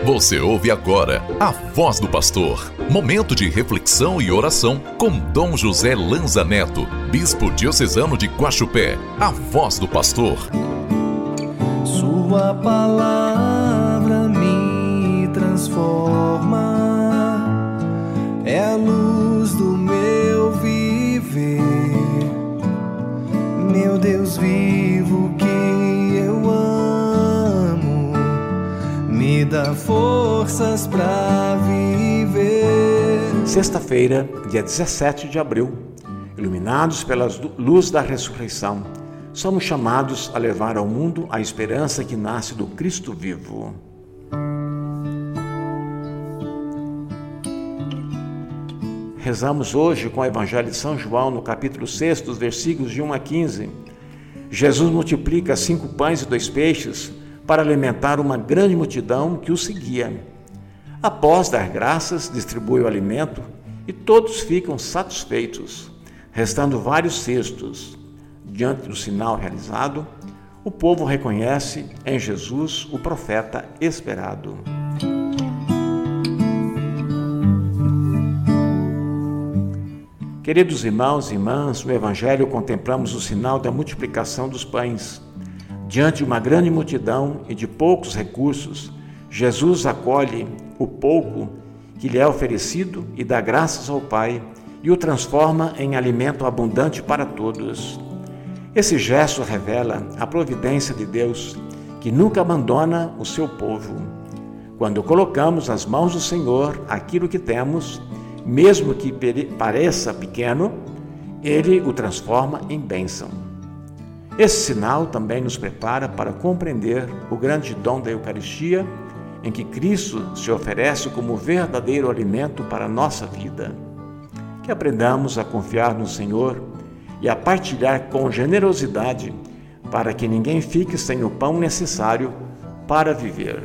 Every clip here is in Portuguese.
Você ouve agora a Voz do Pastor. Momento de reflexão e oração com Dom José Lanza Neto, Bispo Diocesano de Guaxupé. A Voz do Pastor. Sua palavra me transforma, é a luz do meu viver. Meu Deus vivo que eu amo, me dá forças para viver. Sexta-feira, dia 17 de abril, iluminados pela luz da ressurreição, somos chamados a levar ao mundo a esperança que nasce do Cristo vivo. Rezamos hoje com o Evangelho de São João, no capítulo 6, dos versículos de 1 a 15. Jesus multiplica 5 pães e 2 peixes para alimentar uma grande multidão que o seguia. Após dar graças, distribui o alimento e todos ficam satisfeitos, restando vários cestos. Diante do sinal realizado, o povo reconhece em Jesus o profeta esperado. Queridos irmãos e irmãs, no Evangelho contemplamos o sinal da multiplicação dos pães. Diante de uma grande multidão e de poucos recursos, Jesus acolhe o pouco que lhe é oferecido e dá graças ao Pai e o transforma em alimento abundante para todos. Esse gesto revela a providência de Deus, que nunca abandona o seu povo. Quando colocamos nas mãos do Senhor aquilo que temos, mesmo que pareça pequeno, Ele o transforma em bênção. Esse sinal também nos prepara para compreender o grande dom da Eucaristia, em que Cristo se oferece como verdadeiro alimento para a nossa vida. Que aprendamos a confiar no Senhor e a partilhar com generosidade, para que ninguém fique sem o pão necessário para viver.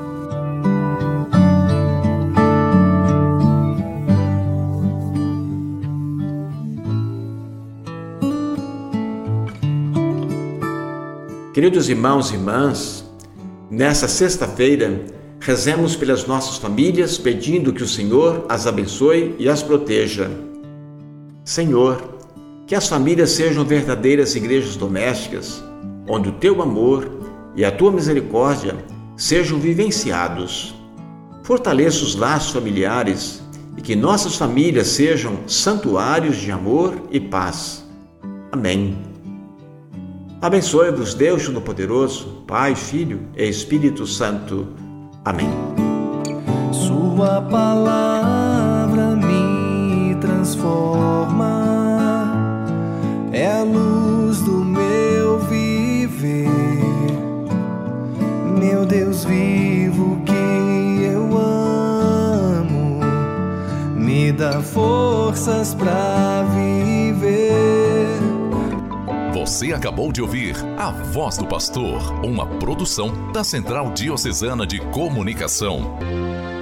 Queridos irmãos e irmãs, nessa sexta-feira, rezemos pelas nossas famílias, pedindo que o Senhor as abençoe e as proteja. Senhor, que as famílias sejam verdadeiras igrejas domésticas, onde o Teu amor e a Tua misericórdia sejam vivenciados. Fortaleça os laços familiares e que nossas famílias sejam santuários de amor e paz. Amém. Abençoe-vos Deus Todo-Poderoso, Pai, Filho e Espírito Santo. Amém. Sua palavra me transforma, é a luz do meu viver. Meu Deus vivo que eu amo, me dá forças para viver. Você acabou de ouvir A Voz do Pastor, uma produção da Central Diocesana de Comunicação.